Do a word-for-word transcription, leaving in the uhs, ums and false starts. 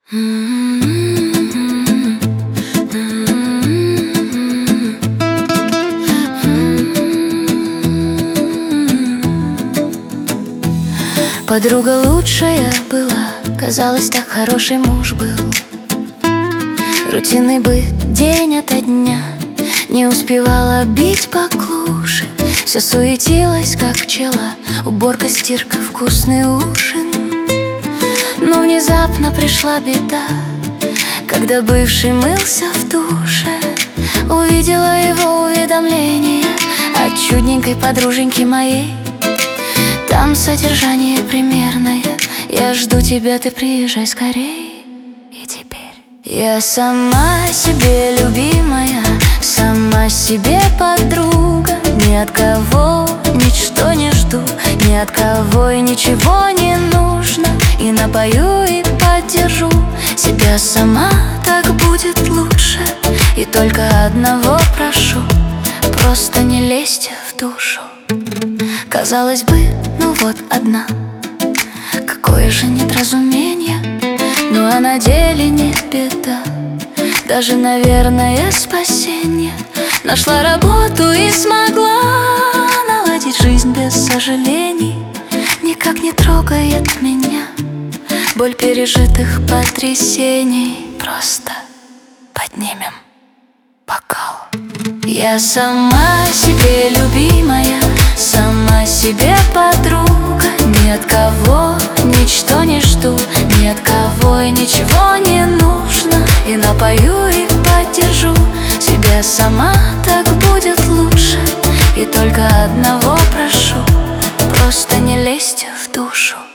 Подруга лучшая была, казалось, так хороший муж был. Рутинный быт день ото дня, не успевала бить по клуше. Все суетилась, как пчела, уборка, стирка, вкусный ужин. Но внезапно пришла беда, когда бывший мылся в душе. Увидела его уведомление от чудненькой подруженьки моей. Там содержание примерное: я жду тебя, ты приезжай скорей. И теперь я сама себе любимая, сама себе подруга. Ни от кого ничто не жду, ни от кого и ничего не нужно. И напою, и поддержу себя сама, так будет лучше. И только одного прошу: просто не лезьте в душу. Казалось бы, ну вот одна, какое же недоразумение. Ну а на деле нет беда, даже, наверное, спасение. Нашла работу и смогла наладить жизнь без сожалений. Никак не трогает меня боль пережитых потрясений. Просто поднимем бокал. Я сама себе любимая, сама себе подруга. Ни от кого ничто не жду, ни от кого и ничего не нужно. И напою, и поддержу себя сама, так будет лучше. И только одного прошу: просто не лезьте в душу.